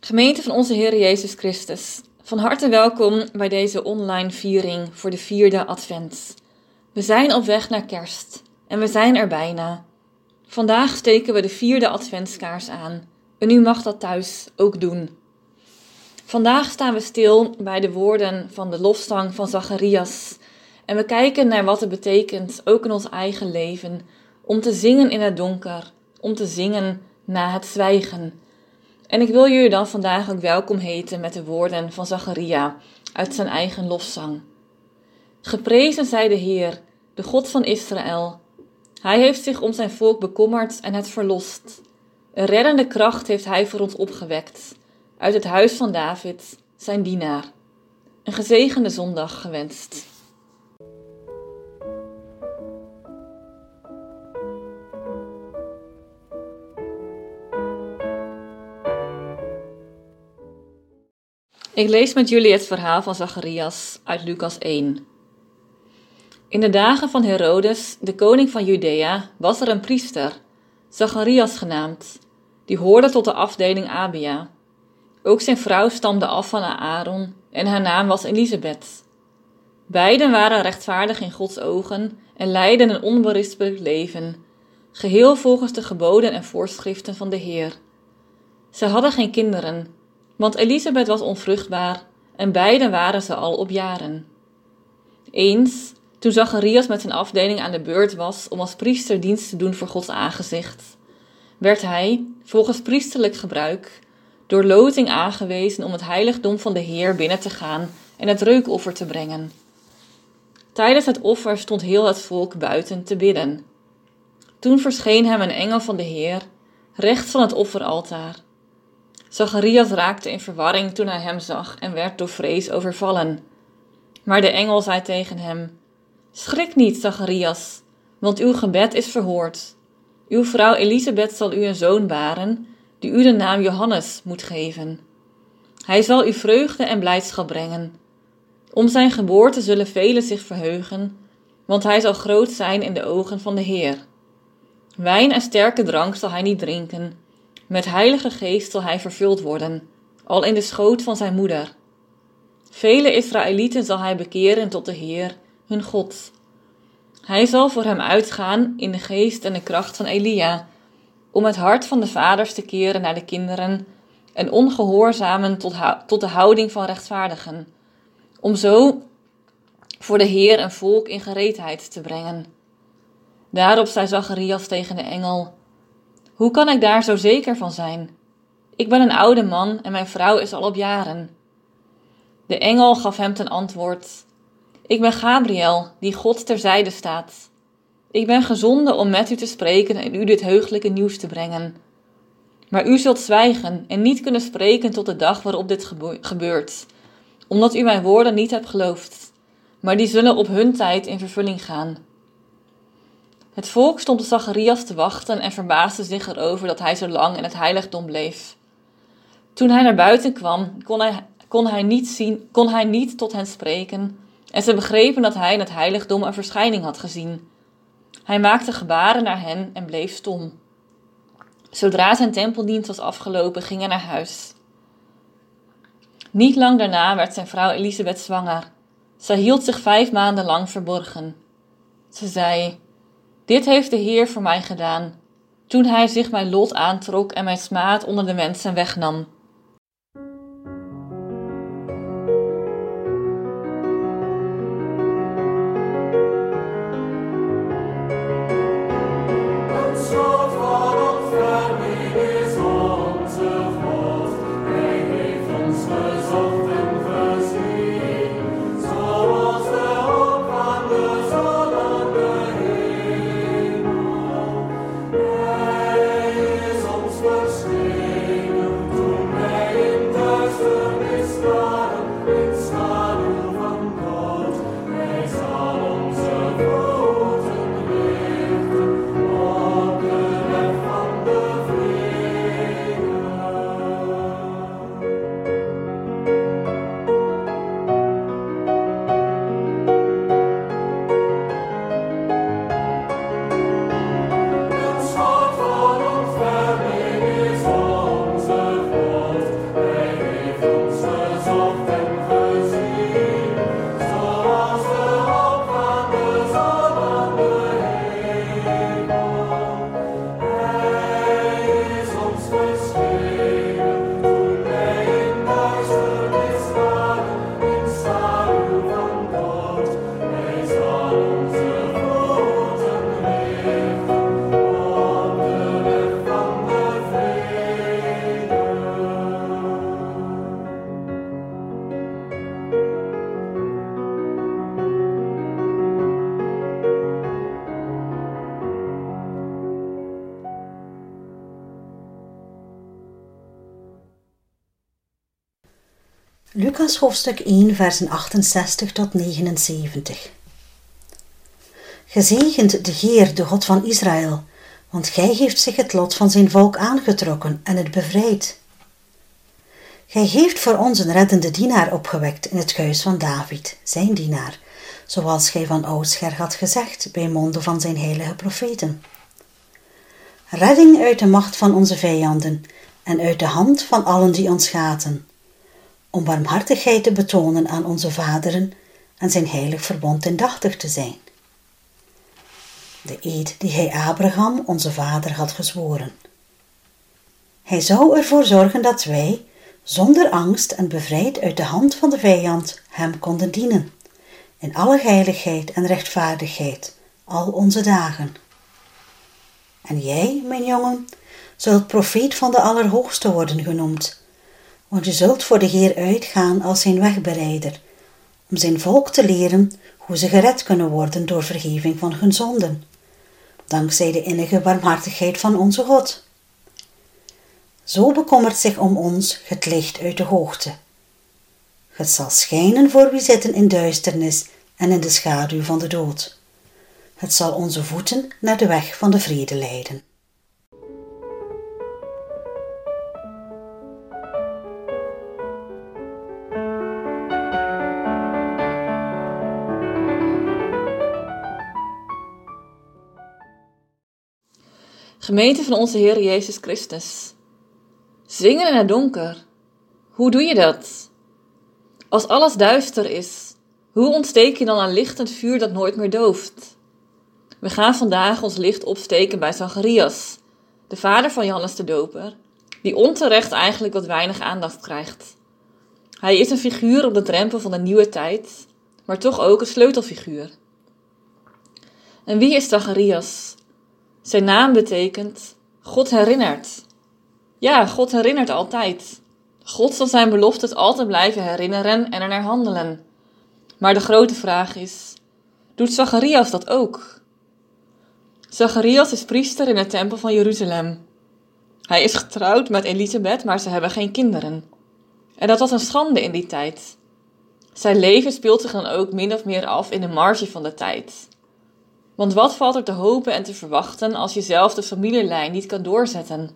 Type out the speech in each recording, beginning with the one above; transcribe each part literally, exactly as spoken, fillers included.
Gemeente van onze Heer Jezus Christus, van harte welkom bij deze online viering voor de vierde advent. We zijn op weg naar kerst en we zijn er bijna. Vandaag steken we de vierde adventskaars aan en u mag dat thuis ook doen. Vandaag staan we stil bij de woorden van de lofzang van Zacharias en we kijken naar wat het betekent, ook in ons eigen leven, om te zingen in het donker, om te zingen na het zwijgen. En ik wil jullie dan vandaag ook welkom heten met de woorden van Zacharia uit zijn eigen lofzang. Geprezen zij de Heer, de God van Israël. Hij heeft zich om zijn volk bekommerd en het verlost. Een reddende kracht heeft hij voor ons opgewekt, uit het huis van David, zijn dienaar. Een gezegende zondag gewenst. Ik lees met jullie het verhaal van Zacharias uit Lucas één. In de dagen van Herodes, de koning van Judea, was er een priester, Zacharias genaamd, die hoorde tot de afdeling Abia. Ook zijn vrouw stamde af van Aaron en haar naam was Elisabeth. Beiden waren rechtvaardig in Gods ogen en leidden een onberispelijk leven, geheel volgens de geboden en voorschriften van de Heer. Ze hadden geen kinderen, want Elisabeth was onvruchtbaar en beiden waren ze al op jaren. Eens, toen Zacharias met zijn afdeling aan de beurt was om als priester dienst te doen voor Gods aangezicht, werd hij, volgens priesterlijk gebruik, door loting aangewezen om het heiligdom van de Heer binnen te gaan en het reukoffer te brengen. Tijdens het offer stond heel het volk buiten te bidden. Toen verscheen hem een engel van de Heer, rechts van het offeraltaar. Zacharias raakte in verwarring toen hij hem zag en werd door vrees overvallen. Maar de engel zei tegen hem: Schrik niet, Zacharias, want uw gebed is verhoord. Uw vrouw Elisabeth zal u een zoon baren, die u de naam Johannes moet geven. Hij zal u vreugde en blijdschap brengen. Om zijn geboorte zullen velen zich verheugen, want hij zal groot zijn in de ogen van de Heer. Wijn en sterke drank zal hij niet drinken. Met heilige geest zal hij vervuld worden, al in de schoot van zijn moeder. Vele Israëlieten zal hij bekeren tot de Heer, hun God. Hij zal voor hem uitgaan in de geest en de kracht van Elia, om het hart van de vaders te keren naar de kinderen en ongehoorzamen tot, hou- tot de houding van rechtvaardigen, om zo voor de Heer een volk in gereedheid te brengen. Daarop zei Zacharias tegen de engel: Hoe kan ik daar zo zeker van zijn? Ik ben een oude man en mijn vrouw is al op jaren. De engel gaf hem ten antwoord: Ik ben Gabriel, die God terzijde staat. Ik ben gezonden om met u te spreken en u dit heugelijke nieuws te brengen. Maar u zult zwijgen en niet kunnen spreken tot de dag waarop dit gebe- gebeurt, omdat u mijn woorden niet hebt geloofd, maar die zullen op hun tijd in vervulling gaan. Het volk stond op Zacharias te wachten en verbaasde zich erover dat hij zo lang in het heiligdom bleef. Toen hij naar buiten kwam, kon hij, kon hij, niet, zien, kon hij niet tot hen spreken en ze begrepen dat hij in het heiligdom een verschijning had gezien. Hij maakte gebaren naar hen en bleef stom. Zodra zijn tempeldienst was afgelopen, ging hij naar huis. Niet lang daarna werd zijn vrouw Elisabeth zwanger. Zij hield zich vijf maanden lang verborgen. Ze zei: Dit heeft de Heer voor mij gedaan, toen hij zich mijn lot aantrok en mijn smaad onder de mensen wegnam. Verschenen toen Lucas hoofdstuk één, versen achtenzestig tot negenenzeventig. Gezegend de Heer, de God van Israël, want gij heeft zich het lot van zijn volk aangetrokken en het bevrijd. Gij heeft voor ons een reddende dienaar opgewekt in het huis van David, zijn dienaar, zoals gij van oudsher had gezegd bij monden van zijn heilige profeten. Redding uit de macht van onze vijanden en uit de hand van allen die ons haten, om barmhartigheid te betonen aan onze vaderen en zijn heilig verbond indachtig te zijn. De eed die hij Abraham, onze vader, had gezworen. Hij zou ervoor zorgen dat wij, zonder angst en bevrijd uit de hand van de vijand, hem konden dienen, in alle heiligheid en rechtvaardigheid, al onze dagen. En jij, mijn jongen, zult profeet van de Allerhoogste worden genoemd, want je zult voor de Heer uitgaan als zijn wegbereider, om zijn volk te leren hoe ze gered kunnen worden door vergeving van hun zonden, dankzij de innige barmhartigheid van onze God. Zo bekommert zich om ons het licht uit de hoogte. Het zal schijnen voor wie zitten in duisternis en in de schaduw van de dood. Het zal onze voeten naar de weg van de vrede leiden. Gemeente van onze Heer Jezus Christus. Zingen in het donker. Hoe doe je dat? Als alles duister is, hoe ontsteek je dan een lichtend vuur dat nooit meer dooft? We gaan vandaag ons licht opsteken bij Zacharias, de vader van Johannes de Doper, die onterecht eigenlijk wat weinig aandacht krijgt. Hij is een figuur op de drempel van de nieuwe tijd, maar toch ook een sleutelfiguur. En wie is Zacharias? Zijn naam betekent God herinnert. Ja, God herinnert altijd. God zal zijn beloftes altijd blijven herinneren en er naar handelen. Maar de grote vraag is, doet Zacharias dat ook? Zacharias is priester in de tempel van Jeruzalem. Hij is getrouwd met Elisabeth, maar ze hebben geen kinderen. En dat was een schande in die tijd. Zijn leven speelt zich dan ook min of meer af in de marge van de tijd. Want wat valt er te hopen en te verwachten als je zelf de familielijn niet kan doorzetten?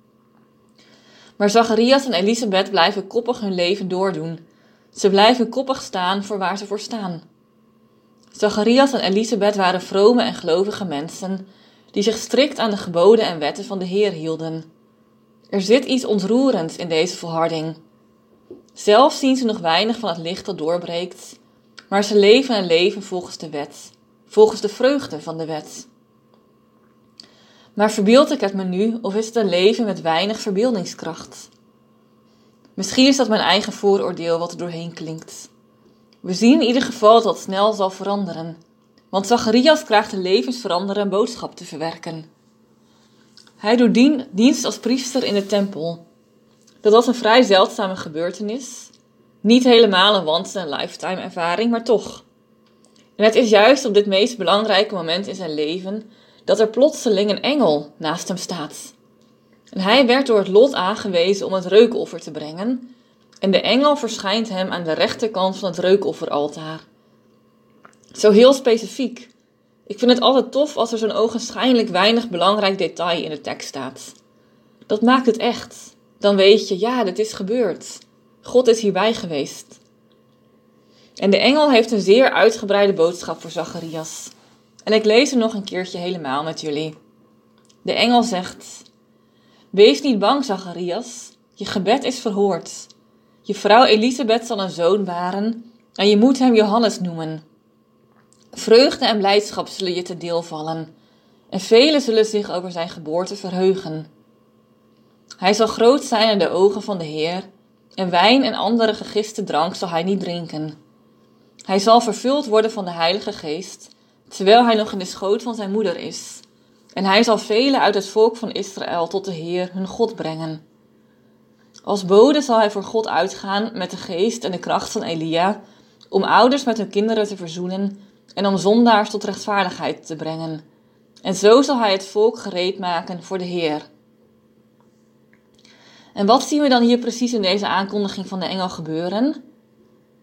Maar Zacharias en Elisabeth blijven koppig hun leven doordoen. Ze blijven koppig staan voor waar ze voor staan. Zacharias en Elisabeth waren vrome en gelovige mensen die zich strikt aan de geboden en wetten van de Heer hielden. Er zit iets ontroerends in deze volharding. Zelf zien ze nog weinig van het licht dat doorbreekt, maar ze leven een leven volgens de wet, volgens de vreugde van de wet. Maar verbeeld ik het me nu, of is het een leven met weinig verbeeldingskracht? Misschien is dat mijn eigen vooroordeel wat er doorheen klinkt. We zien in ieder geval dat het snel zal veranderen, want Zacharias krijgt een levensveranderende boodschap te verwerken. Hij doet dien, dienst als priester in de tempel. Dat was een vrij zeldzame gebeurtenis. Niet helemaal een once-in-a-lifetime ervaring, maar toch. En het is juist op dit meest belangrijke moment in zijn leven dat er plotseling een engel naast hem staat. En hij werd door het lot aangewezen om het reukoffer te brengen. En de engel verschijnt hem aan de rechterkant van het reukofferaltaar. Zo heel specifiek. Ik vind het altijd tof als er zo'n ogenschijnlijk weinig belangrijk detail in de tekst staat. Dat maakt het echt. Dan weet je, ja, dit is gebeurd. God is hierbij geweest. En de engel heeft een zeer uitgebreide boodschap voor Zacharias. En ik lees hem nog een keertje helemaal met jullie. De engel zegt: Wees niet bang, Zacharias. Je gebed is verhoord. Je vrouw Elisabeth zal een zoon baren en je moet hem Johannes noemen. Vreugde en blijdschap zullen je te deel vallen. En velen zullen zich over zijn geboorte verheugen. Hij zal groot zijn in de ogen van de Heer, en wijn en andere gegiste drank zal hij niet drinken. Hij zal vervuld worden van de Heilige Geest, terwijl hij nog in de schoot van zijn moeder is. En hij zal velen uit het volk van Israël tot de Heer, hun God, brengen. Als bode zal hij voor God uitgaan met de geest en de kracht van Elia, om ouders met hun kinderen te verzoenen en om zondaars tot rechtvaardigheid te brengen. En zo zal hij het volk gereed maken voor de Heer. En wat zien we dan hier precies in deze aankondiging van de engel gebeuren?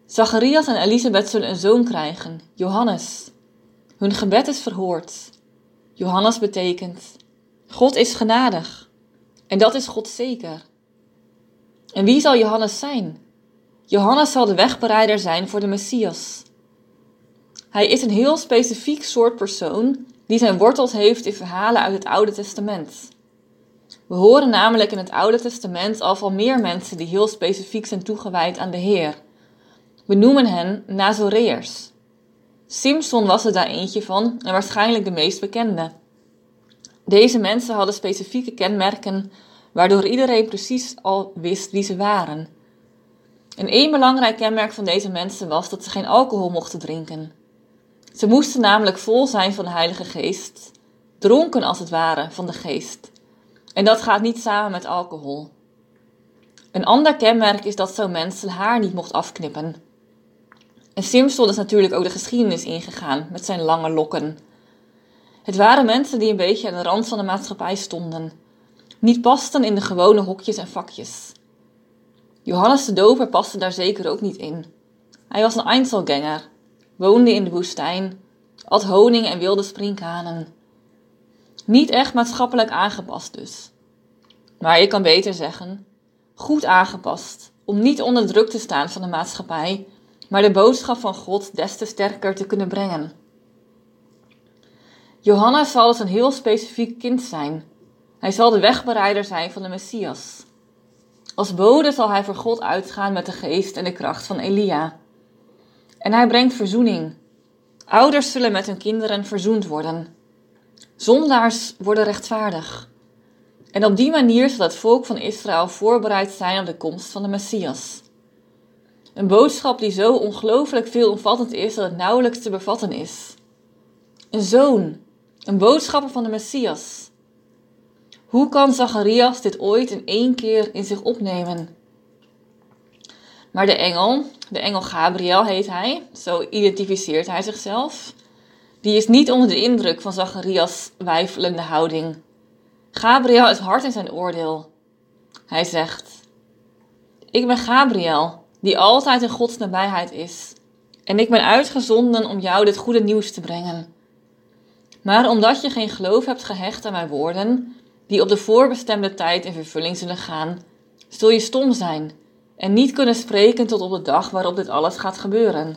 Zacharias en Elisabeth zullen een zoon krijgen, Johannes. Hun gebed is verhoord. Johannes betekent, God is genadig. En dat is God zeker. En wie zal Johannes zijn? Johannes zal de wegbereider zijn voor de Messias. Hij is een heel specifiek soort persoon die zijn wortels heeft in verhalen uit het Oude Testament. We horen namelijk in het Oude Testament al van meer mensen die heel specifiek zijn toegewijd aan de Heer. We noemen hen Nazoreërs. Simson was er daar eentje van en waarschijnlijk de meest bekende. Deze mensen hadden specifieke kenmerken waardoor iedereen precies al wist wie ze waren. En één belangrijk kenmerk van deze mensen was dat ze geen alcohol mochten drinken. Ze moesten namelijk vol zijn van de Heilige Geest, dronken als het ware van de Geest. En dat gaat niet samen met alcohol. Een ander kenmerk is dat zo'n mens zijn haar niet mocht afknippen. En Simson is natuurlijk ook de geschiedenis ingegaan met zijn lange lokken. Het waren mensen die een beetje aan de rand van de maatschappij stonden. Niet pasten in de gewone hokjes en vakjes. Johannes de Doper paste daar zeker ook niet in. Hij was een Einzelganger, woonde in de woestijn, at honing en wilde sprinkhanen. Niet echt maatschappelijk aangepast dus. Maar je kan beter zeggen, goed aangepast, om niet onder druk te staan van de maatschappij, maar de boodschap van God des te sterker te kunnen brengen. Johannes zal dus een heel specifiek kind zijn. Hij zal de wegbereider zijn van de Messias. Als bode zal hij voor God uitgaan met de geest en de kracht van Elia. En hij brengt verzoening. Ouders zullen met hun kinderen verzoend worden. Zondaars worden rechtvaardig. En op die manier zal het volk van Israël voorbereid zijn op de komst van de Messias. Een boodschap die zo ongelooflijk veelomvattend is dat het nauwelijks te bevatten is. Een zoon, een boodschapper van de Messias. Hoe kan Zacharias dit ooit in één keer in zich opnemen? Maar de engel, de engel Gabriel heet hij, zo identificeert hij zichzelf, die is niet onder de indruk van Zacharias' weifelende houding. Gabriel is hard in zijn oordeel. Hij zegt, ik ben Gabriel, die altijd in Gods nabijheid is. En ik ben uitgezonden om jou dit goede nieuws te brengen. Maar omdat je geen geloof hebt gehecht aan mijn woorden, die op de voorbestemde tijd in vervulling zullen gaan, zul je stom zijn en niet kunnen spreken tot op de dag waarop dit alles gaat gebeuren.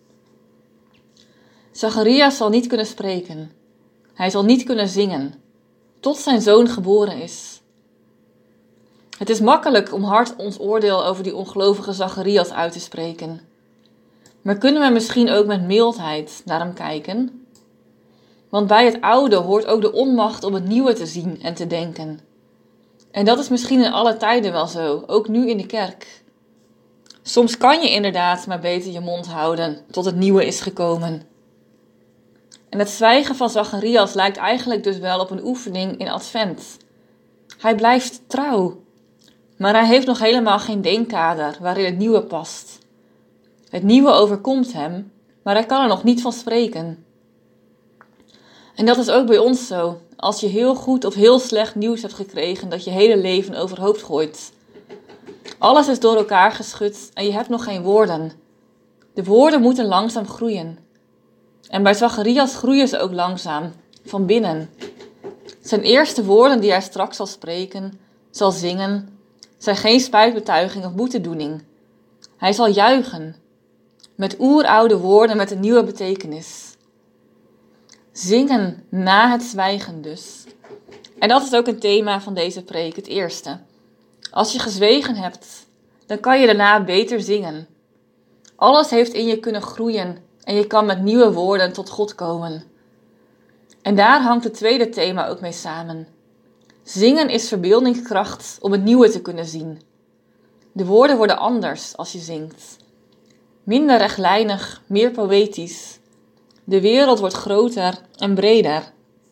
Zacharias zal niet kunnen spreken. Hij zal niet kunnen zingen, tot zijn zoon geboren is. Het is makkelijk om hard ons oordeel over die ongelovige Zacharias uit te spreken. Maar kunnen we misschien ook met mildheid naar hem kijken? Want bij het oude hoort ook de onmacht om het nieuwe te zien en te denken. En dat is misschien in alle tijden wel zo, ook nu in de kerk. Soms kan je inderdaad maar beter je mond houden tot het nieuwe is gekomen. En het zwijgen van Zacharias lijkt eigenlijk dus wel op een oefening in Advent. Hij blijft trouw, maar hij heeft nog helemaal geen denkkader waarin het nieuwe past. Het nieuwe overkomt hem, maar hij kan er nog niet van spreken. En dat is ook bij ons zo, als je heel goed of heel slecht nieuws hebt gekregen dat je hele leven overhoop gooit. Alles is door elkaar geschud en je hebt nog geen woorden. De woorden moeten langzaam groeien. En bij Zacharias groeien ze ook langzaam, van binnen. Zijn eerste woorden die hij straks zal spreken, zal zingen, zijn geen spijtbetuiging of boetedoening. Hij zal juichen, met oeroude woorden met een nieuwe betekenis. Zingen na het zwijgen dus. En dat is ook een thema van deze preek, het eerste. Als je gezwegen hebt, dan kan je daarna beter zingen. Alles heeft in je kunnen groeien en je kan met nieuwe woorden tot God komen. En daar hangt het tweede thema ook mee samen. Zingen is verbeeldingskracht om het nieuwe te kunnen zien. De woorden worden anders als je zingt. Minder rechtlijnig, meer poëtisch. De wereld wordt groter en breder.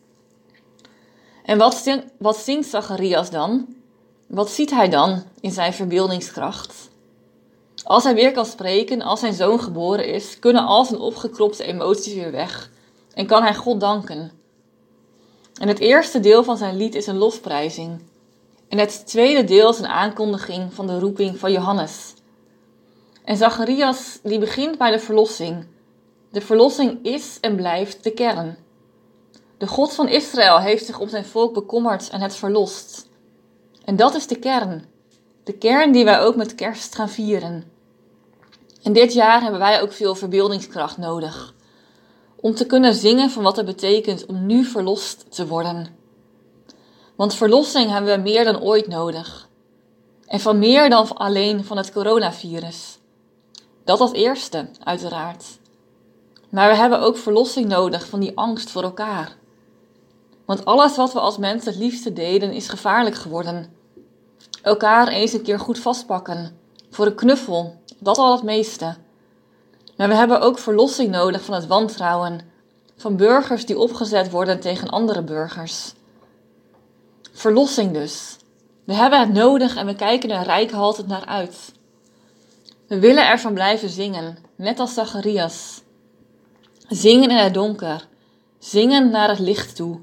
En wat, zing, wat zingt Zacharias dan? Wat ziet hij dan in zijn verbeeldingskracht? Als hij weer kan spreken, als zijn zoon geboren is, kunnen al zijn opgekropte emoties weer weg en kan hij God danken. En het eerste deel van zijn lied is een lofprijzing. En het tweede deel is een aankondiging van de roeping van Johannes. En Zacharias die begint bij de verlossing. De verlossing is en blijft de kern. De God van Israël heeft zich om zijn volk bekommerd en het verlost. En dat is de kern. De kern die wij ook met kerst gaan vieren. En dit jaar hebben wij ook veel verbeeldingskracht nodig. Om te kunnen zingen van wat het betekent om nu verlost te worden. Want verlossing hebben we meer dan ooit nodig. En van meer dan alleen van het coronavirus. Dat als eerste, uiteraard. Maar we hebben ook verlossing nodig van die angst voor elkaar. Want alles wat we als mensen het liefste deden is gevaarlijk geworden. Elkaar eens een keer goed vastpakken. Voor een knuffel, dat al het meeste. Maar we hebben ook verlossing nodig van het wantrouwen. Van burgers die opgezet worden tegen andere burgers. Verlossing dus. We hebben het nodig en we kijken er reikhalzend naar uit. We willen ervan blijven zingen, net als Zacharias. Zingen in het donker. Zingen naar het licht toe.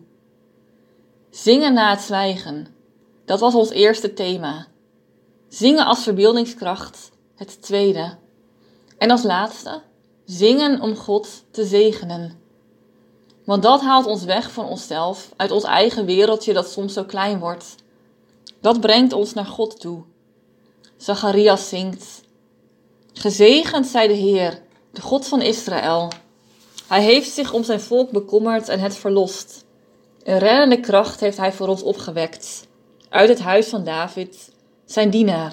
Zingen na het zwijgen. Dat was ons eerste thema. Zingen als verbeeldingskracht, het tweede. En als laatste, zingen om God te zegenen. Want dat haalt ons weg van onszelf, uit ons eigen wereldje dat soms zo klein wordt. Dat brengt ons naar God toe. Zacharias zingt: Gezegend zij de Heer, de God van Israël. Hij heeft zich om zijn volk bekommerd en het verlost. Een reddende kracht heeft hij voor ons opgewekt. Uit het huis van David, zijn dienaar.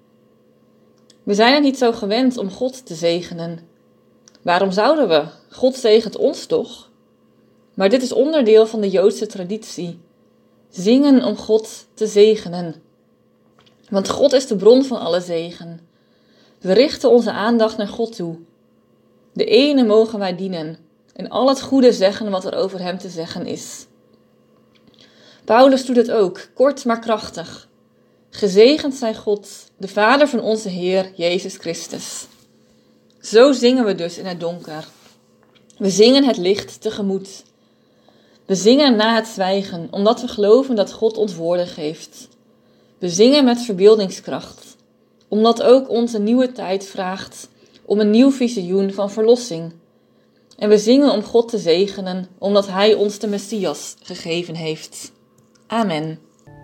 We zijn het niet zo gewend om God te zegenen. Waarom zouden we? God zegent ons toch? Maar dit is onderdeel van de Joodse traditie. Zingen om God te zegenen. Want God is de bron van alle zegen. We richten onze aandacht naar God toe. De ene mogen wij dienen en al het goede zeggen wat er over hem te zeggen is. Paulus doet het ook, kort maar krachtig. Gezegend zij God, de Vader van onze Heer, Jezus Christus. Zo zingen we dus in het donker. We zingen het licht tegemoet. We zingen na het zwijgen, omdat we geloven dat God ons woorden geeft. We zingen met verbeeldingskracht, omdat ook onze nieuwe tijd vraagt om een nieuw visioen van verlossing. En we zingen om God te zegenen, omdat Hij ons de Messias gegeven heeft. Amen.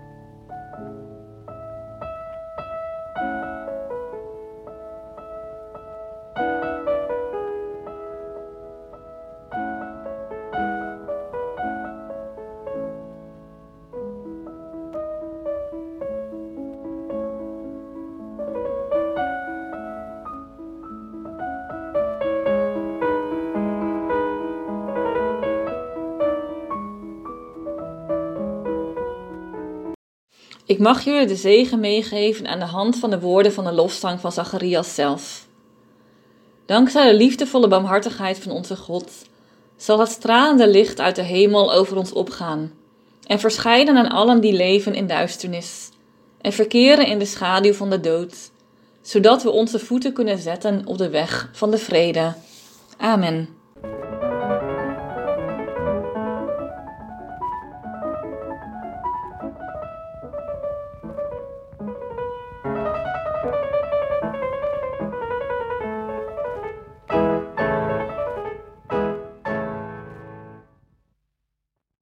Ik mag jullie de zegen meegeven aan de hand van de woorden van de lofzang van Zacharias zelf. Dankzij de liefdevolle barmhartigheid van onze God zal het stralende licht uit de hemel over ons opgaan en verschijnen aan allen die leven in duisternis en verkeren in de schaduw van de dood, zodat we onze voeten kunnen zetten op de weg van de vrede. Amen.